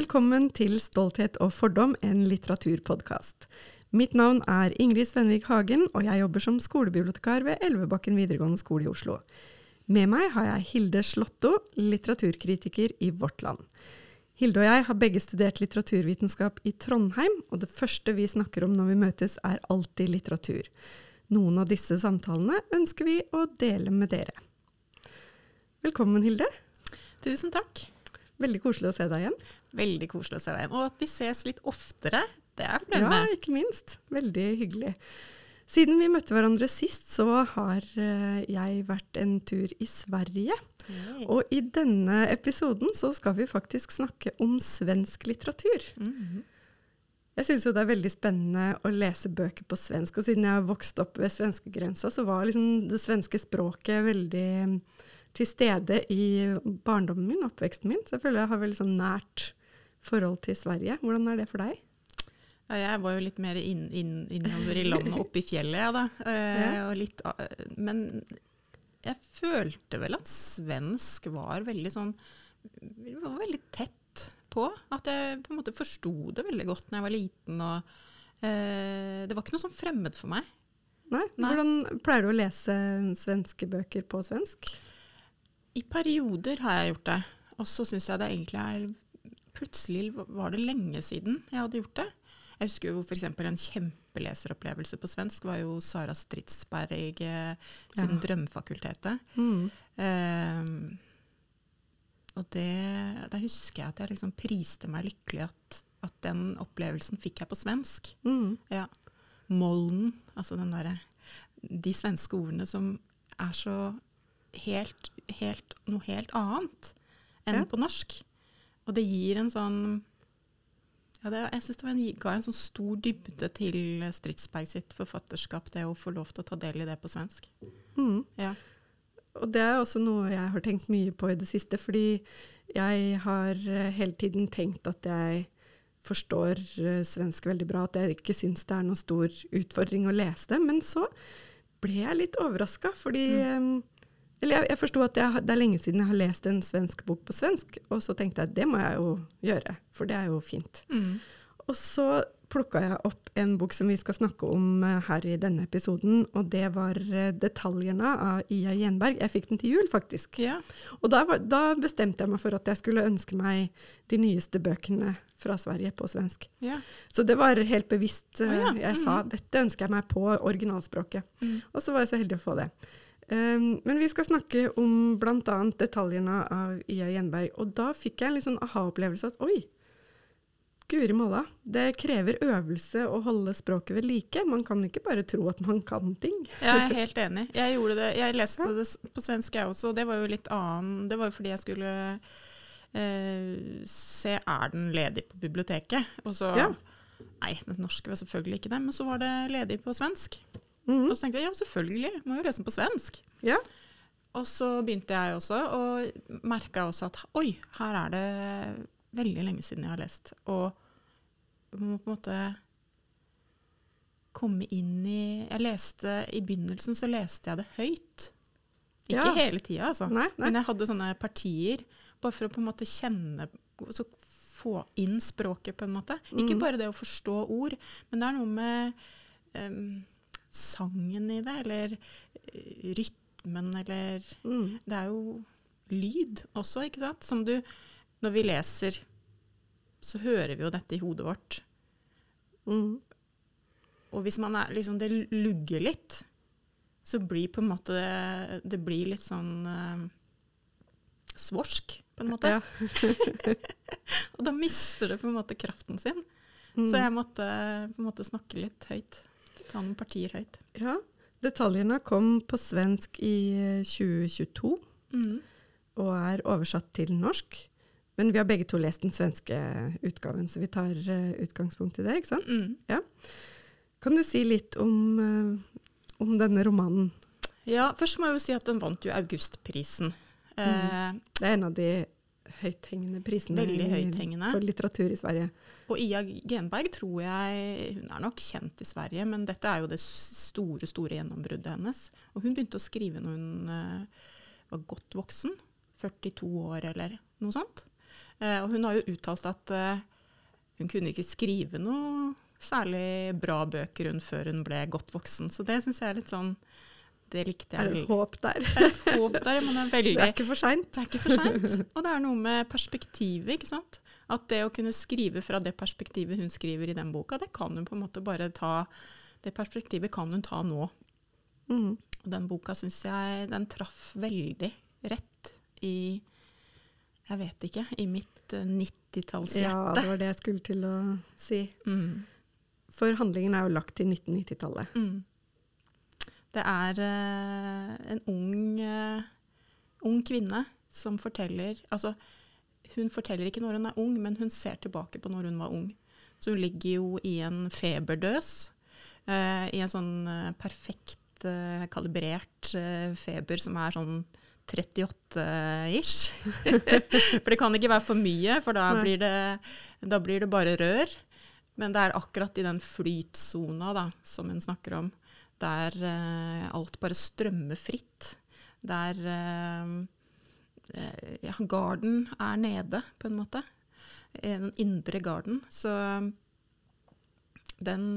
Velkommen til Stolthet og fordom, en litteraturpodcast. Mitt navn er Ingrid Svenvik Hagen, og jeg jobber som skolebibliotekar ved Elvebakken videregående skole i Oslo. Med meg har jeg Hilde Slåtto, litteraturkritiker i Vårt Land. Hilde og jeg har begge studert litteraturvitenskap i Trondheim, og det første vi snakker om når vi møtes er alltid litteratur. Noen av disse samtalene ønsker vi å dele med dere. Velkommen, Hilde. Tusen takk. Veldig koselig å se deg igjen. Veldig koselig å se deg igjen. Og at vi ses litt oftere, det er fornøyd med. Ja, ikke minst. Veldig hyggelig. Siden vi møtte hverandre sist, så har jeg vært en tur i Sverige. Yay. Og i denne episoden så skal vi faktisk snakke om svensk litteratur. Mm-hmm. Jeg synes jo det er veldig spennende å lese bøker på svensk, og siden jeg har vokst opp ved svenskegrensa, så var liksom det svenske språket veldig til stede i barndommen min, oppveksten min. Så jeg føler jeg har veldig sånn nært forhold til Sverige. Hvordan er det for deg? Ja, jeg var jo litt mer innover i landet, oppe i fjellet, ja, da. Men jeg følte vel at svensk var veldig sånn, var veldig tett på. At jeg på en måte forstod det veldig godt når jeg var liten, og det var ikke noe sånn fremmed for meg. Nei. Hvordan pleier du å lese svenske bøker på svensk? I perioder har jeg gjort det, og så synes jeg det egentlig plutselig var det lenge siden jeg hadde gjort det. Jeg husker jo for eksempel en kjempeleseropplevelse på svensk var jo Sara Stridsberg sin Drømmefakultetet. Og der husker jeg at jeg liksom priste meg lykkelig at den opplevelsen fikk jeg på svensk. Ja. Mollen, altså de svenske ordene som er så noe helt annet enn på norsk. Og det gir en sånn, jeg synes det ga en sånn stor dybde til Stridsberg sitt forfatterskap, det å få lov til å ta del i det på svensk. Ja. Og det er også noe jeg har tenkt mye på i det siste, fordi jeg har hele tiden tenkt at jeg forstår svensk veldig bra, at jeg ikke synes det er noen stor utfordring å lese det, men så ble jeg litt overrasket, fordi jeg forstod at det er lenge siden jeg har lest en svensk bok på svensk, og så tenkte jeg at det må jeg jo gjøre, for det er jo fint. Og så plukket jeg opp en bok som vi skal snakke om her i denne episoden, og det var Detaljerna av Ia Genberg. Jeg fikk den til jul, faktisk. Ja. Og da bestemte jeg meg for at jeg skulle ønske meg de nyeste bøkene fra Sverige på svensk. Ja. Så det var helt bevisst. Jeg sa, dette ønsker jeg meg på originalspråket. Og så var jeg så heldig å få det. Men vi skal snakke om blant annet Detaljerna av Ia Genberg, og da fikk jeg en litt sånn aha-opplevelse at oi, Guri malla, det krever øvelse å holde språket ved like. Man kan ikke bare tro at man kan ting. Jeg er helt enig. Jeg gjorde det. Jeg leste det på svensk jeg også, og det var jo litt annen. Det var jo fordi jeg skulle se, er den ledig på biblioteket? Og så, nei, den norske var selvfølgelig ikke det, men så var det ledig på svensk. Og så tenkte jeg, ja, selvfølgelig, må jo lese den på svensk. Ja. Og så begynte jeg også, og merket også at, oi, her er det veldig lenge siden jeg har lest. Og jeg må på en måte komme inn i i begynnelsen så leste jeg det høyt. Ikke hele tiden, altså. Nei. Men jeg hadde sånne partier, bare for å på en måte kjenne, så få inn språket på en måte. Ikke bare det å forstå ord, men det er noe med sangen i det, eller rytmen, eller det er jo lyd også, ikke sant? Som når vi leser, så hører vi jo dette i hodet vårt. Og hvis man liksom, det lugger litt, så blir på en måte, det blir litt sånn svorsk, på en måte. Ja. Og da mister det på en måte kraften sin. Så jeg måtte på en måte snakke litt høyt. Ta noen partier høyt. Ja, Detaljerne kom på svensk i 2022, og er oversatt til norsk. Men vi har begge to lest den svenske utgaven, så vi tar utgangspunkt i det, ikke sant? Ja. Kan du si litt om denne romanen? Ja, først må jeg jo si at den vant jo Augustprisen. Det er en av de høythengende prisene for litteratur i Sverige. Og Ia Genberg tror jeg, hun er nok kjent i Sverige, men dette er jo det store gjennombruddet hennes. Og hun begynte å skrive når hun var godt voksen, 42 år eller noe sånt. Og hun har jo uttalt at hun kunne ikke skrive noe særlig bra bøker før hun ble godt voksen. Så det synes jeg litt sånn, det likte jeg. Det et håp der? Det et håp der, men det veldig... Det ikke for sent. Det ikke for sent. Og det noe med perspektivet, ikke sant? At det å kunne skrive fra det perspektivet hun skriver i den boka, det kan hun på en måte bare ta, det perspektivet kan hun ta nå. Og den boka synes jeg, den traff veldig rett i, jeg vet ikke, i mitt 90-tallshjerte. Ja, det var det jeg skulle til å si. For handlingen jo lagt til 1990-tallet. Det en ung kvinne som forteller, altså hun forteller ikke når hun ung, men hun ser tilbake på når hun var ung. Så hun ligger jo i en feberdøs, i en sånn perfekt kalibrert feber som sånn 38-ish. For det kan ikke være for mye, for da blir det bare rør. Men det akkurat i den flytsona da, som hun snakker om, der alt bare strømmer fritt. Der garden nede, på en måte. Den indre garden. Så den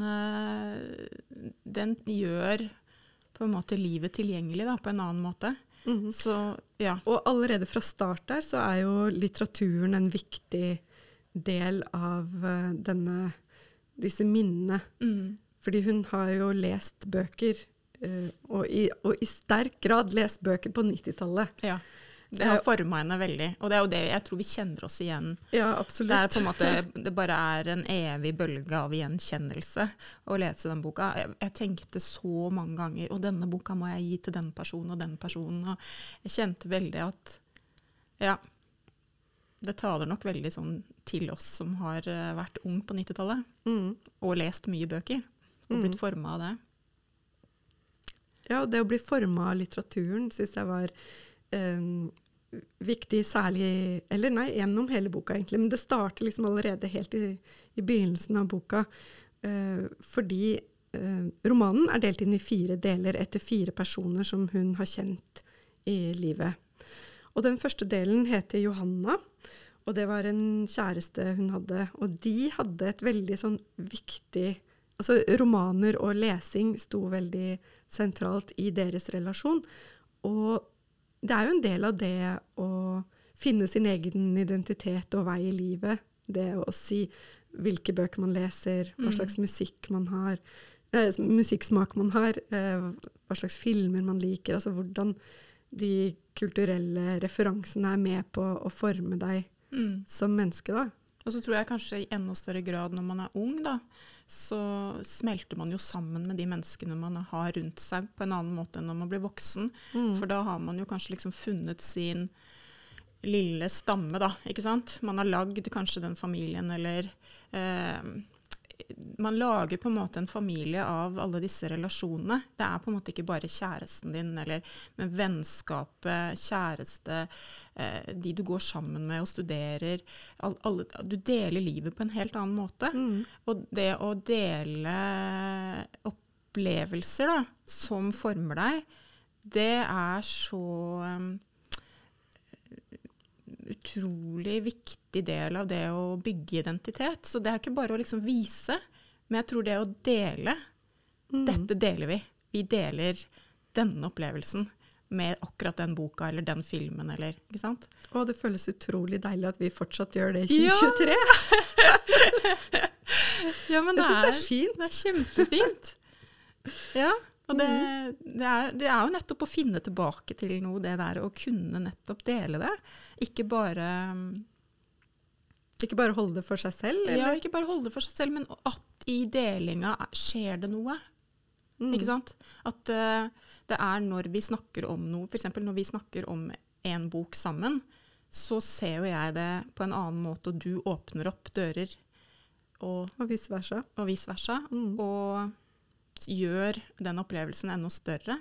gjør på en måte livet tilgjengelig da, på en annen måte. Så, ja. Og allerede fra start der så jo litteraturen en viktig del av disse minnene. Fordi hun har jo lest bøker, og i sterk grad lest bøker på 90-tallet. Ja, det har formet henne veldig. Og det jo det jeg tror vi kjenner oss igjen. Ja, absolutt. Det på en måte, det bare en evig bølge av gjenkjennelse å lese den boka. Jeg tenkte så mange ganger, og denne boka må jeg gi til den personen og den personen. Og jeg kjente veldig at, ja, det taler nok veldig sånn til oss som har vært ung på 90-tallet, og lest mye bøker. Og blitt formet av det. Ja, det å bli formet av litteraturen synes jeg var viktig, særlig, eller nei, gjennom hele boka egentlig, men det starter liksom allerede helt i begynnelsen av boka, fordi romanen delt inn i 4 deler etter 4 personer som hun har kjent i livet. Og den første delen heter Johanna, og det var en kjæreste hun hadde, og de hadde et veldig sånn viktig, altså romaner og lesing sto veldig sentralt i deres relasjon, og det jo en del av det å finne sin egen identitet og vei i livet, det å si hvilke bøker man leser, hva slags musikk man har, musikksmak man har, hva slags filmer man liker, altså hvordan de kulturelle referansene med på å forme deg som menneske da. Og så tror jeg kanskje i enda større grad når man ung da, så smelter man jo sammen med de menneskene man har rundt seg på en annen måte enn når man blir voksen. For da har man jo kanskje liksom funnet sin lille stamme da, ikke sant? Man har lagd kanskje den familien, eller man lager på en måte en familie av alle disse relasjonene. Det på en måte ikke bare kjæresten din, men vennskapet, kjæreste, de du går sammen med og studerer. Du deler livet på en helt annen måte. Og det å dele opplevelser da, som former deg, det så utrolig viktig del av det å bygge identitet. Så det ikke bare å liksom vise, men jeg tror det å dele, dette deler vi. Vi deler denne opplevelsen med akkurat den boka eller den filmen, eller, ikke sant? Og det føles utrolig deilig at vi fortsatt gjør det i 2023. Ja, men det fint. Det kjempefint. Ja. Og det jo nettopp å finne tilbake til noe, det der å kunne nettopp dele det. Ikke bare holde det for seg selv? Eller? Ja, ikke bare holde det for seg selv, men at i delinga skjer det noe. Ikke sant? At det når vi snakker om noe, for eksempel når vi snakker om en bok sammen, så ser jo jeg det på en annen måte, og du åpner opp dører. Og vice versa. Og gjør den opplevelsen enda større.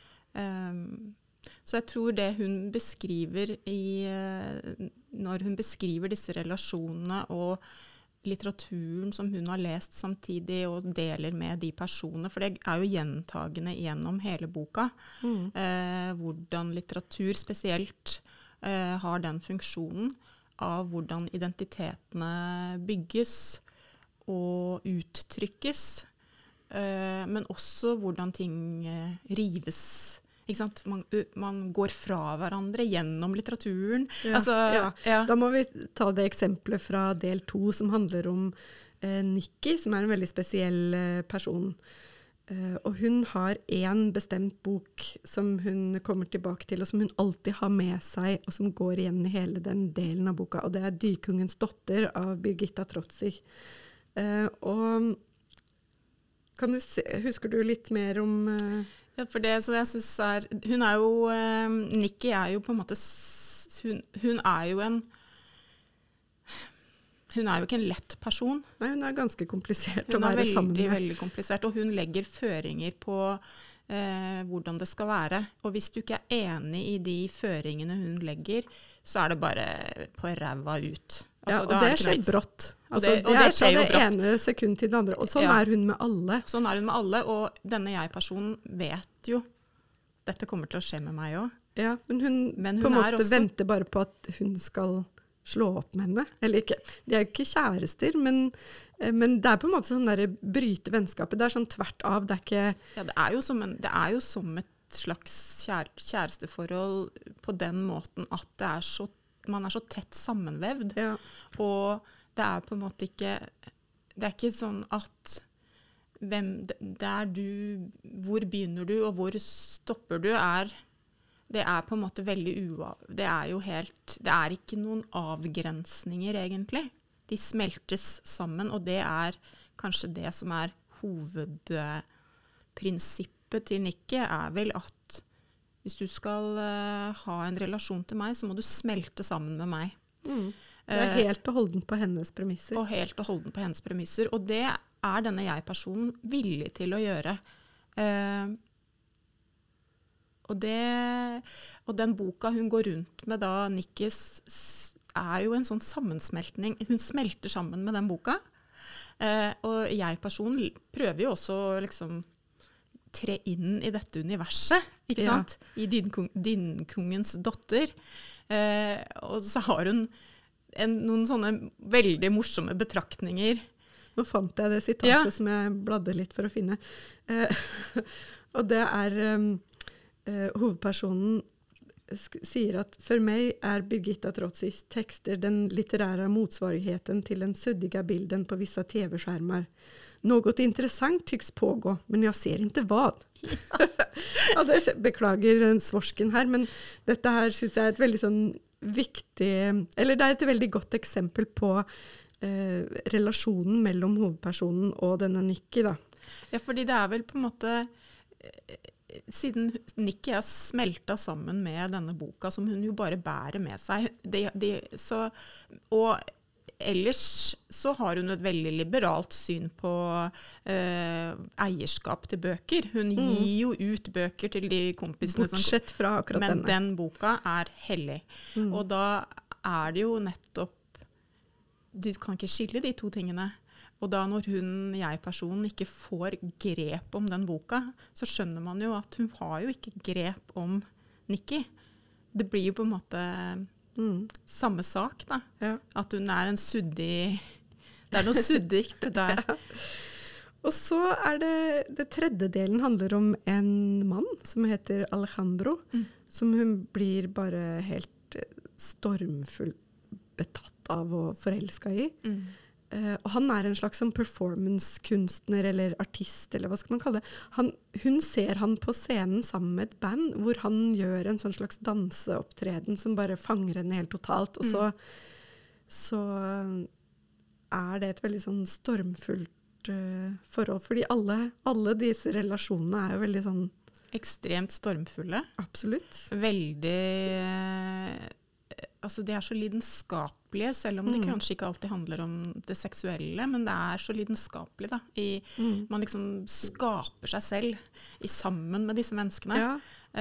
Så jeg tror det hun beskriver når hun beskriver disse relasjonene og litteraturen som hun har lest samtidig og deler med de personene, for det jo gjentagende gjennom hele boka, hvordan litteratur spesielt har den funksjonen av hvordan identitetene bygges og uttrykkes, men også hvordan ting rives. Ikke sant? Man går fra hverandre gjennom litteraturen. Da må vi ta det eksempelet fra del 2 som handler om Nikki, som en veldig spesiell person. Og hun har en bestemt bok som hun kommer tilbake til, og som hun alltid har med seg, og som går igjen i hele den delen av boka. Og det er Dykungens dotter av Birgitta Trotzig. Og husker du litt mer om... Ja, for det som jeg synes hun er jo, Nikki er jo på en måte, hun er jo ikke en lett person. Nei, hun er ganske komplisert å være sammen med. Hun er veldig komplisert, og hun legger føringer på hvordan det skal være. Og hvis du ikke er enig i de føringene hun legger, så er det bare på ræva ut. Altså, og det skjer brått. Altså, det skjer fra det ene sekund til det andre. Og sånn er hun med alle. Sånn er hun med alle, og denne jeg-personen vet jo, dette kommer til å skje med meg også. Ja, men hun på en måte også venter bare på at hun skal slå opp med henne, eller ikke. De er jo ikke kjærester, men det er på en måte sånn der bryte vennskapet. Det er sånn tvert av, det er ikke... Ja, det er jo som et slags kjæresteforhold på den måten at man er så tett sammenvevd. Ja. Og det er på en måte ikke... Det er ikke sånn at hvor begynner du, og hvor stopper du, det er på en måte veldig det er ikke noen avgrensninger egentlig. De smeltes sammen, og det er kanskje det som er hovedprinsippet til Nikki, er vel at hvis du skal ha en relasjon til meg, så må du smelte sammen med meg. Det er helt og holdent på hennes premisser. Og helt og holdent på hennes premisser. Og det er denne jeg-personen villig til å gjøre. Og den boka hun går rundt med da, Nikkis, er jo en sånn sammensmeltning. Hun smelter sammen med den boka. Og jeg-personen prøver jo også liksom tre inn i dette universet, ikke sant? I Dykungens dotter. Og så har hun noen sånne veldig morsomme betraktninger. Nå fant jeg det sitatet som jeg bladde litt for å finne. Og det er... hovedpersonen sier at for meg er Birgitta Trotzigs tekster den litterära motsvarigheten til den suddiga bilden på vissa tv-skärmar. Något intressant tycks pågå, men jeg ser ikke hva. Ja, beklager den svorsken her, men dette her synes jeg er et veldig sånn viktig, eller det er et veldig godt eksempel på relasjonen mellom hovedpersonen og denne Nikki da. Ja, fordi det er vel på en måte... Siden Nikki er smelta sammen med denne boka, som hun jo bare bærer med seg. Og ellers så har hun et veldig liberalt syn på eierskap til bøker. Hun gir jo ut bøker til de kompisene. Bortsett fra akkurat denne. Men den boka er hellig. Og da er det jo nettopp... Du kan ikke skille de to tingene. Og da når jeg-personen ikke får grep om den boka, så skjønner man jo at hun har jo ikke grep om Nikki. Det blir jo på en måte samme sak da. Ja. At hun er en suddig... Det er noe suddigt der. Ja. Og så er det tredje delen handler om en mann som heter Alejandro, som hun blir bare helt stormfull betatt av og forelsket i. Og han er en slags sånn performance-kunstner eller artist, eller hva skal man kalle det. Hun ser han på scenen sammen med et band, hvor han gjør en sånn slags danseopptreden som bare fanger henne helt totalt. Og så er det et veldig sånn stormfullt forhold, fordi alle disse relasjonene er jo veldig sånn... Ekstremt stormfulle. Absolutt. Veldig... Altså, de er så lidenskapelige, selv om det kanskje ikke alltid handler om det seksuelle, men det er så lidenskapelig da. Man liksom skaper seg selv sammen med disse menneskene. Ja.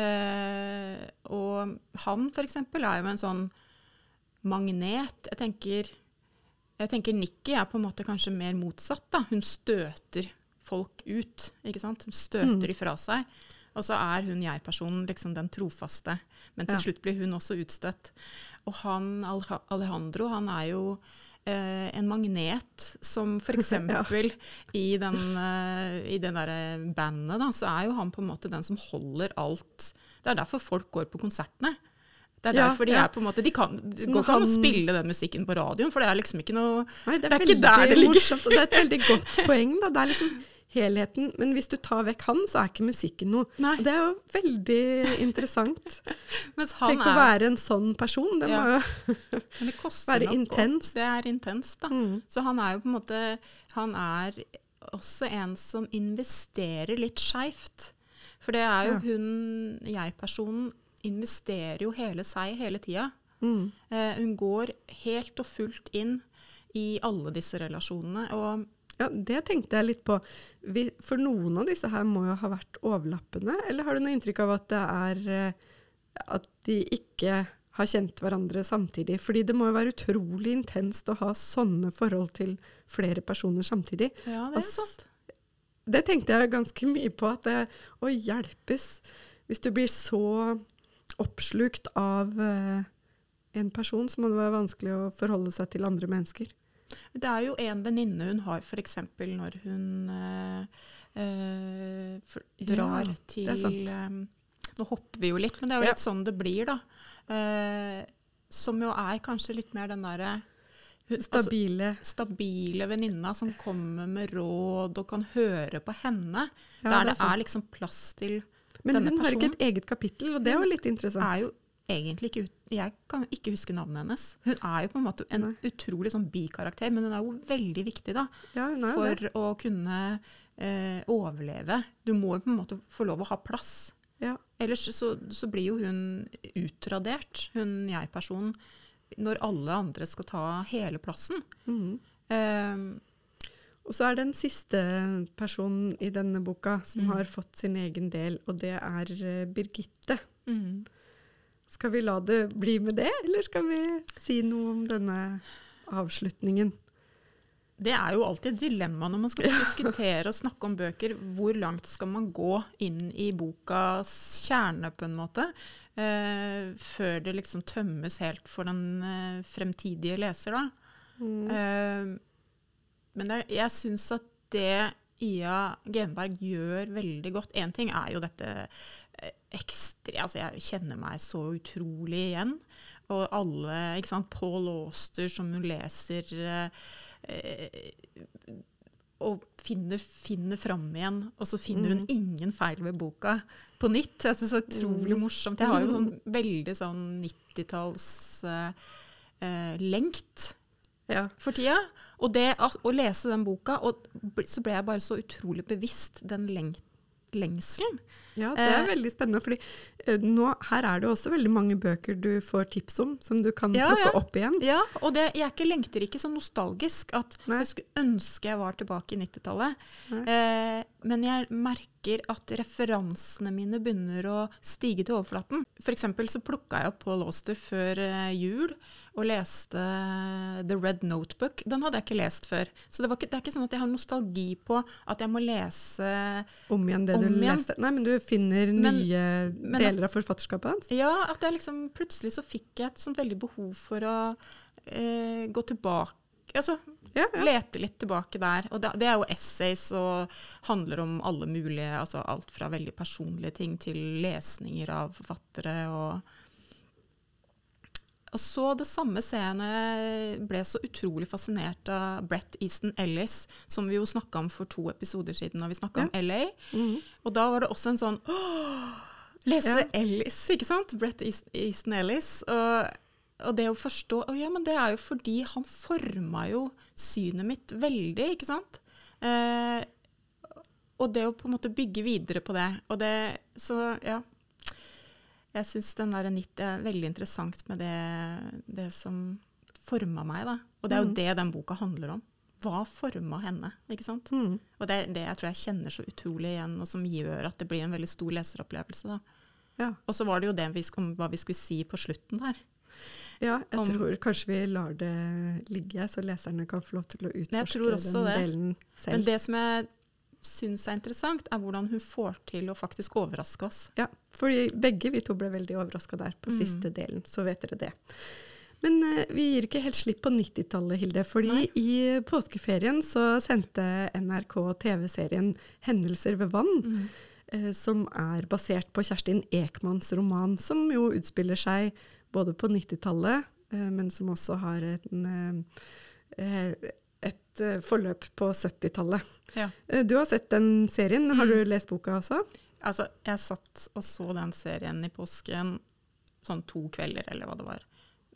Og han for eksempel er jo en sånn magnet. Jeg tenker Nikki er på en måte kanskje mer motsatt da. Hun støter folk ut, ikke sant? Hun støter ifra seg. Og så er hun jeg-personen liksom den trofaste, men til slutt blir hun også utstøtt. Og Alejandro, han er jo en magnet som for eksempel i den der bandet, da, så er jo han på en måte den som holder alt. Det er derfor folk går på konsertene. Det er derfor de er på en måte, de går ikke an å spille den musikken på radioen, for det er liksom ikke noe, nei, det er ikke der det ligger. Morsomt, og det er et veldig godt poeng, da. Det er liksom helheten, men hvis du tar vekk han, så er ikke musikken noe. Nei. Det er jo veldig interessant. Tenk å være en sånn person, det må jo være intens. Det er intens, da. Så han er jo på en måte, han er også en som investerer litt skjevt. For det er jo jeg-personen investerer jo hele seg hele tida. Hun går helt og fullt inn i alle disse relasjonene. Og ja, det tenkte jeg litt på. For noen av disse her må jo ha vært overlappende, eller har du noe inntrykk av at det er at de ikke har kjent hverandre samtidig? Fordi det må jo være utrolig intenst å ha sånne forhold til flere personer samtidig. Ja, det er sant. Det tenkte jeg ganske mye på, at det å hjelpes hvis du blir så oppslukt av en person, så må det være vanskelig å forholde seg til andre mennesker. Det er jo en venninne hun har, for eksempel når hun drar til nå hopper vi jo litt, men det er jo litt sånn det blir da. Som jo er kanskje litt mer den der stabile venninna som kommer med råd og kan høre på henne. Der det er liksom plass til men denne hun personen. har ikke et eget kapittel, og det er jo litt interessant. Er jo egentlig ikke, jeg kan ikke huske navnet hennes. Hun er jo på en måte en utrolig sånn bikarakter, men hun er jo veldig viktig da, for å kunne overleve. Du må jo på en måte få lov å ha plass. Ja. Ellers så blir jo hun utradert, hun jeg-personen, når alle andre skal ta hele plassen. Og så er det en siste person i denne boka som har fått sin egen del, og det er Birgitte. Skal vi la det bli med det, eller skal vi si noe om denne avslutningen? Det er jo alltid et dilemma når man skal diskutere og snakke om bøker. Hvor langt skal man gå inn i bokas kjerne på en måte, før det liksom tømmes helt for den fremtidige leser da. Men jeg synes at det Ia Genberg gjør veldig godt. En ting er jo dette ekstra, altså jeg kjenner meg så utrolig igjen. Og alle, ikke sant, Paul Auster som hun leser og finner fram igjen, og så finner hun ingen feil ved boka på nytt. Jeg synes det er utrolig morsomt. Jeg har jo sånn veldig sånn 90-talls lengt for tida. Og det å lese den boka, og så ble jeg bare så utrolig bevisst den lengselen. Ja, det er veldig spennende, fordi her er det også veldig mange bøker du får tips om, som du kan plukke opp igjen. Ja, og jeg lengter ikke så nostalgisk at jeg skulle ønske jeg var tilbake i 90-tallet. Men jeg merker at referansene mine begynner å stige til overflaten. For eksempel så plukket jeg opp Paul Auster før jul, og leste The Red Notebook. Den hadde jeg ikke lest før. Så det er ikke sånn at jeg har nostalgi på at jeg må lese om igjen det du leste. Nei, men du finner nye deler av forfatterskapet hans? Ja, at jeg liksom, plutselig så fikk jeg et sånt veldig behov for å gå tilbake, altså lete litt tilbake der. Og det er jo essays og handler om alle mulige, altså alt fra veldig personlige ting til lesninger av forfattere og så det samme ser jeg når jeg ble så utrolig fascinert av Bret Easton Ellis, som vi jo snakket om for 2 episoder siden når vi snakket om LA. Og da var det også en sånn, lese Ellis, ikke sant? Bret Easton Ellis. Og det å forstå, men det er jo fordi han formet jo synet mitt veldig, ikke sant? Og det å på en måte bygge videre på det. Og det, så jeg synes den der nytt er veldig interessant med det som formet meg da. Og det er jo det den boka handler om. Hva formet henne, ikke sant? Og det jeg tror jeg kjenner så utrolig igjen, og som gjør at det blir en veldig stor leseropplevelse da. Ja. Og så var det jo det om hva vi skulle si på slutten der. Ja, jeg tror kanskje vi lar det ligge, så leserne kan få lov til å utforske den delen selv. Men det som jeg synes er interessant, er hvordan hun får til å faktisk overraske oss. Ja, fordi begge vi to ble veldig overrasket der på siste delen, så vet dere det. Men vi gir ikke helt slipp på 90-tallet, Hilde, fordi i påskeferien så sendte NRK TV-serien Hendelser ved vann, som basert på Kjerstin Ekmans roman, som jo utspiller seg både på 90-tallet, men som også har et forløp på 70-tallet. Ja. Du har sett den serien, har du lest boka også? Altså, jeg satt og så den serien i påsken, sånn 2 kvelder, eller hva det var.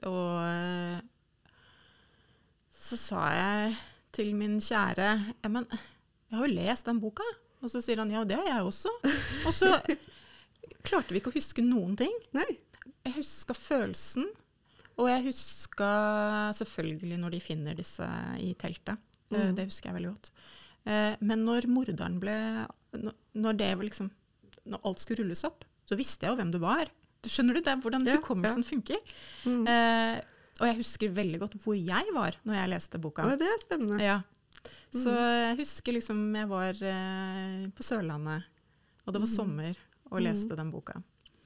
Og så sa jeg til min kjære, men jeg har jo lest den boka. Og så sier han, ja, det har jeg også. Og så klarte vi ikke å huske noen ting. Nei. Jeg husker følelsen, og jeg husker selvfølgelig når de finner disse i teltet. Det husker jeg veldig godt. Men når morderen når det var liksom, når alt skulle rulles opp, så visste jeg jo hvem det var. Skjønner du det, hvordan hukommelsen funker? Og jeg husker veldig godt hvor jeg var når jeg leste boka. Ja, det er spennende. Ja. Så jeg husker liksom jeg var på Sørlandet, og det var sommer, og leste den boka.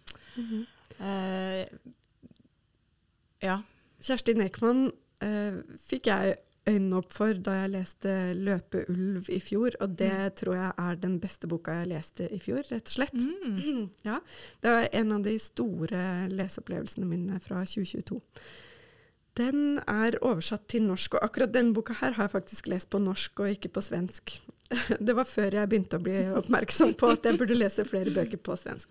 Ja. Kjerstin Ekman fikk jeg øynene opp for da jeg leste Løpe ulv i fjor, og det tror jeg er den beste boka jeg leste i fjor, rett og slett. Ja, det var en av de store leseopplevelsene mine fra 2022. Den er oversatt til norsk, og akkurat denne boka her har jeg faktisk lest på norsk og ikke på svensk. Det var før jeg begynte å bli oppmerksom på at jeg burde lese flere bøker på svensk.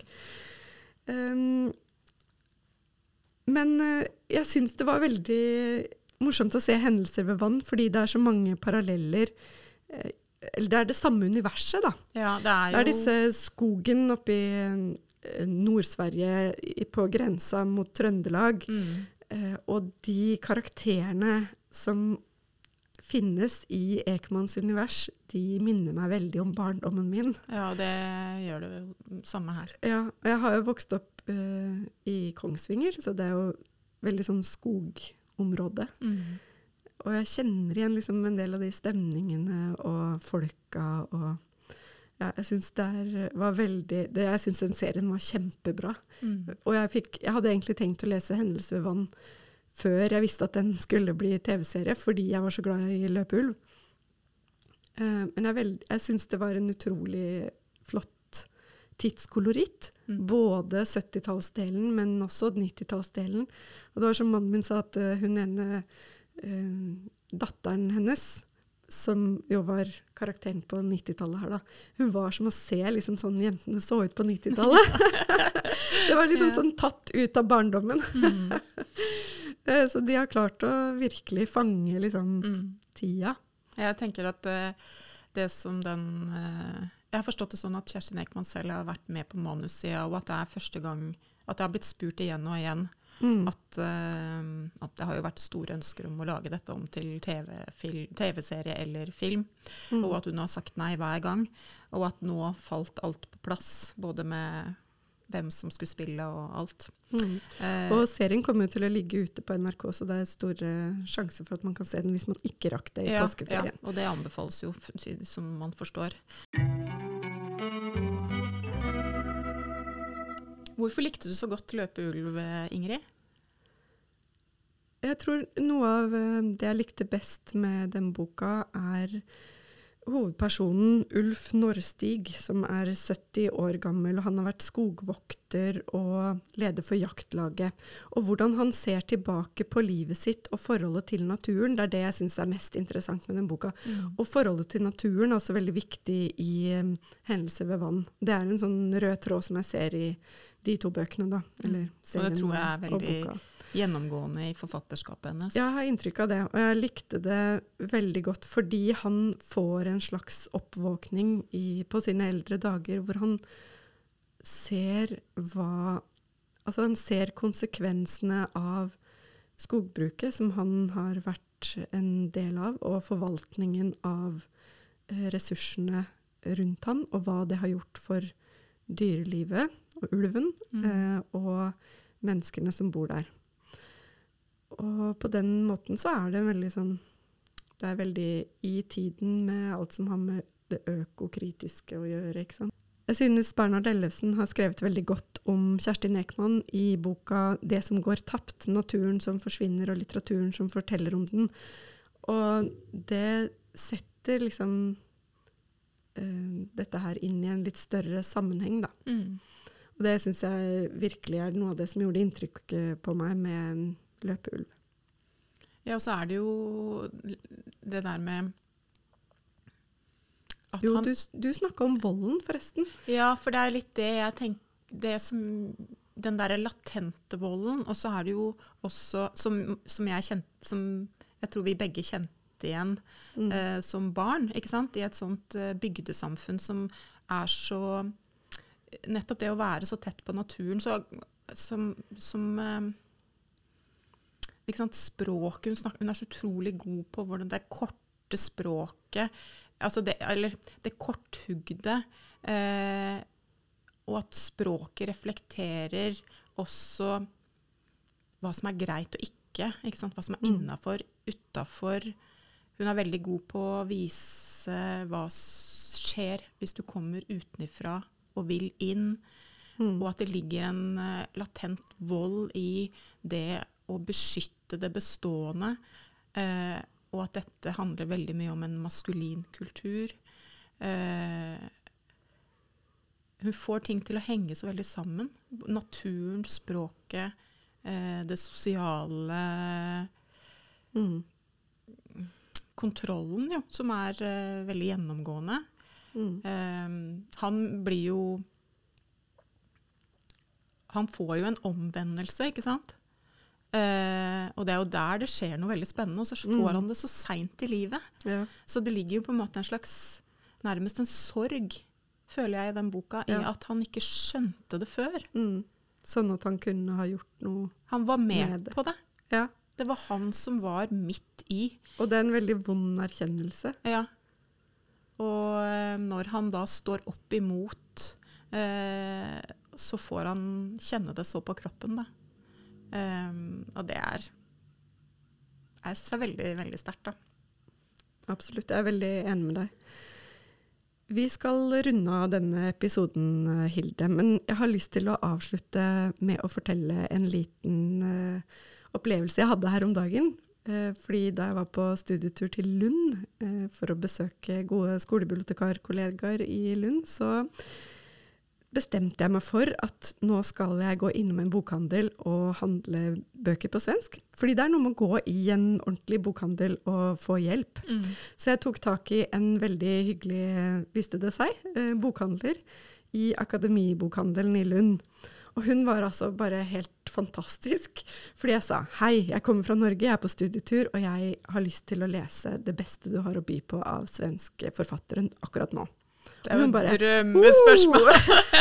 Men jeg synes det var veldig morsomt å se Hendelser ved vann, fordi det er så mange paralleller. Eller det er det samme universet, da. Ja, det er jo... Det er disse skogen oppe i Nord-Sverige på grensa mot Trøndelag, og de karakterene som finnes i Ekmans univers, de minner meg veldig om barndommen min. Ja, det gjør det jo samme her. Ja, og jeg har jo vokst opp i Kongsvinger, så det er jo veldig sånn skogområde. Og jeg kjenner igjen liksom en del av de stemningene og folka, og ja, jeg synes jeg synes den serien var kjempebra. Og jeg hadde egentlig tenkt å lese Hendelser ved vann før jeg visste at den skulle bli TV-serie, fordi jeg var så glad i Løpe ulv. Men jeg synes det var en utrolig flott tidskoloritt. Både 70-tallsdelen, men også 90-tallsdelen. Og det var som mannen min sa, at hun ene datteren hennes, som jo var karakteren på 90-tallet her da, hun var som å se liksom sånn jentene så ut på 90-tallet. Det var liksom sånn tatt ut av barndommen. Så de har klart å virkelig fange liksom tida. Jeg tenker at det som jeg har forstått det sånn at Kjerstin Ekman selv har vært med på manuset, og at det er første gang at det har blitt spurt igjen og igjen. At det har jo vært store ønsker om å lage dette om til TV-serie eller film, og at hun har sagt nei hver gang, og at nå falt alt på plass, både med hvem som skulle spille og alt. Og serien kommer jo til å ligge ute på NRK, så det er store sjanser for at man kan se den hvis man ikke rakk det i påskeferien. Ja, og det anbefales jo, som man forstår. Hvorfor likte du så godt Løpe ulv, Ingrid? Jeg tror noe av det jeg likte best med den boka er hovedpersonen Ulf Norstig, som er 70 år gammel, og han har vært skogvokter og leder for jaktlaget. Og hvordan han ser tilbake på livet sitt og forholdet til naturen, det er det jeg synes er mest interessant med den boka. Og forholdet til naturen er også veldig viktig i Hendelser ved vann. Det er en sånn rød tråd som jeg ser i de 2 bøkene da, eller serien og boka. Og det tror jeg er veldig gjennomgående i forfatterskapet hennes. Jeg har inntrykk av det, og jeg likte det veldig godt, fordi han får en slags oppvåkning på sine eldre dager, hvor han ser han ser konsekvensene av skogbruket, som han har vært en del av, og forvaltningen av ressursene rundt han, og hva det har gjort for dyrelivet, og ulven, og menneskene som bor der. Og på den måten så er det veldig sånn, det er veldig i tiden med alt som har med det økokritiske å gjøre, ikke sant? Jeg synes Bernhard Ellefsen har skrevet veldig godt om Kjerstin Ekman i boka Det som går tapt, naturen som forsvinner og litteraturen som forteller om den. Og det setter liksom dette her inn i en litt større sammenheng da. Og det synes jeg virkelig er noe av det som gjorde inntrykk på meg med Løpeulv. Ja, og så er det jo det der med at jo, du snakket om volden forresten. Ja, for det er litt det jeg tenker, det som, den der latente volden, og så er det jo også, som jeg kjente, som jeg tror vi begge kjente igjen som barn, ikke sant? I et sånt bygdesamfunn som er så, nettopp det å være så tett på naturen, så, ikke sant? Språket, hun er så utrolig god på hvordan det korte språket, altså det korthugde, og at språket reflekterer også hva som er greit og ikke sant? Hva som er innenfor, utenfor. Hun er veldig god på å vise hva skjer hvis du kommer utenifra og vil inn, og at det ligger en latent vold i det å beskytte det bestående, og at dette handler veldig mye om en maskulin kultur. Hun får ting til å henge så veldig sammen. Naturen, språket, det sosiale, kontrollen, jo, som er veldig gjennomgående. Han blir jo, han får jo en omvendelse, ikke sant? Og det er jo der det skjer noe veldig spennende, og så får han det så sent i livet. Ja. Så det ligger jo på en måte en slags, nærmest en sorg, føler jeg i den boka, i at han ikke skjønte det før. Sånn at han kunne ha gjort noe. Han var med på det. Ja. Det var han som var midt i. Og det er en veldig vond erkjennelse. Ja. Og når han da står opp imot, så får han kjenne det så på kroppen da. Og det er, jeg synes det er veldig, veldig sterkt da. Absolutt, jeg er veldig enig med deg. Vi skal runde av denne episoden, Hilde, men jeg har lyst til å avslutte med å fortelle en liten opplevelse jeg hadde her om dagen. Fordi da jeg var på studietur til Lund for å besøke gode skolebibliotekarkollegaer i Lund, så bestemte jeg meg for at nå skal jeg gå innom en bokhandel og handle bøker på svensk. Fordi det er noe med å gå i en ordentlig bokhandel og få hjelp. Så jeg tok tak i en veldig hyggelig, visste det seg, bokhandler i Akademibokhandelen i Lund. Og hun var altså bare helt fantastisk, fordi jeg sa, hei, jeg kommer fra Norge, jeg er på studietur, og jeg har lyst til å lese det beste du har å by på av svenske forfatteren akkurat nå. Det er jo et drømmespørsmål.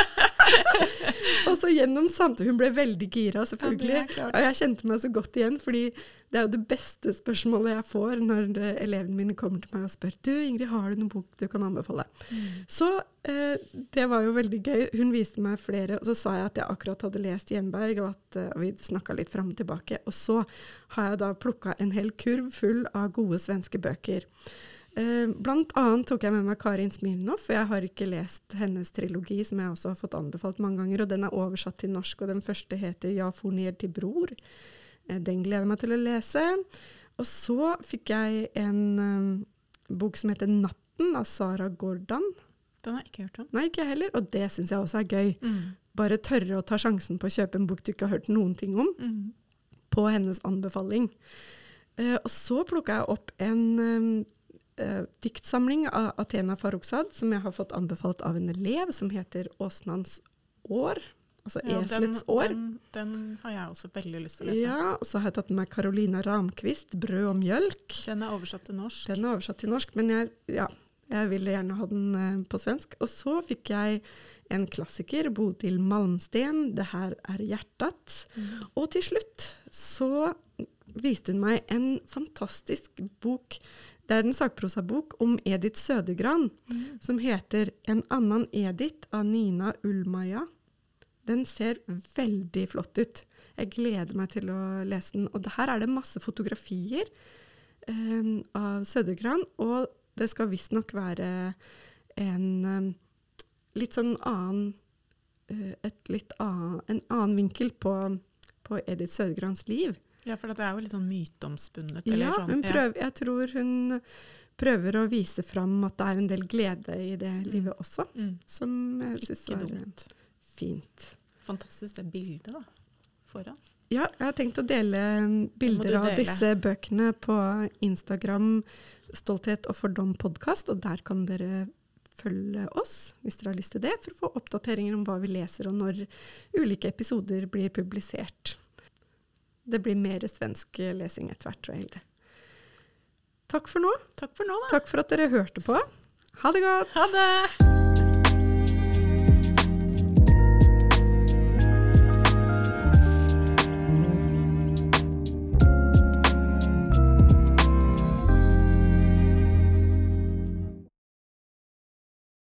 Og så gjennom samtidig, hun ble veldig gira selvfølgelig, og jeg kjente meg så godt igjen, fordi det er jo det beste spørsmålet jeg får når elevene mine kommer til meg og spør, du Ingrid, har du noen bok du kan anbefale? Så det var jo veldig gøy. Hun viste meg flere, og så sa jeg at jeg akkurat hadde lest Jernberg, og at vi snakket litt frem og tilbake, og så har jeg da plukket en hel kurv full av gode svenske bøker. Blant annet tok jeg med meg Karin Smirnoff, for jeg har ikke lest hennes trilogi, som jeg også har fått anbefalt mange ganger, og den er oversatt til norsk, og den første heter Jeg for ned til bror. Den gleder jeg meg til å lese. Og så fikk jeg en bok som heter Natten av Sara Gordon. Den har jeg ikke hørt om. Nei, ikke jeg heller, og det synes jeg også er gøy. Bare tørre å ta sjansen på å kjøpe en bok du ikke har hørt noen ting om, på hennes anbefaling. Og så plukket jeg opp en diktsamling av Athena Farrokhzad, som jeg har fått anbefalt av en elev, som heter Åsnans år, altså Eslets år. Den har jeg også veldig lyst til å lese. Ja, og så har jeg tatt med Carolina Ramqvist, Brød og mjølk. Den er oversatt til norsk. Den er oversatt til norsk, men jeg ville gjerne ha den på svensk. Og så fikk jeg en klassiker, Bodil Malmsten, Det her er hjertet. Og til slutt så viste hun meg en fantastisk bok. Det er en sakprosabok om Edith Södergran, som heter En annan Edith av Nina Ullmaja. Den ser veldig flott ut. Jeg gleder meg til å lese den. Og her er det masse fotografier av Södergran, og det skal visst nok være en litt sånn en annen vinkel på Edith Sødergrans liv. Ja, for det er jo litt sånn myteomspunnet. Ja, sånn. Jeg tror hun prøver å vise fram at det er en del glede i det livet også, som jeg synes var fint. Fantastisk det bildet da, foran. Ja, jeg har tenkt å dele bilder av disse bøkene på Instagram, Stolthet og Fordom podcast, og der kan dere følge oss, hvis dere har lyst til det, for å få oppdateringer om hva vi leser, og når ulike episoder blir publisert. Det blir mer svensk lesing etter hvert, tror jeg. Takk for nå. Takk for nå, da. Takk for at dere hørte på. Ha det godt! Ha det!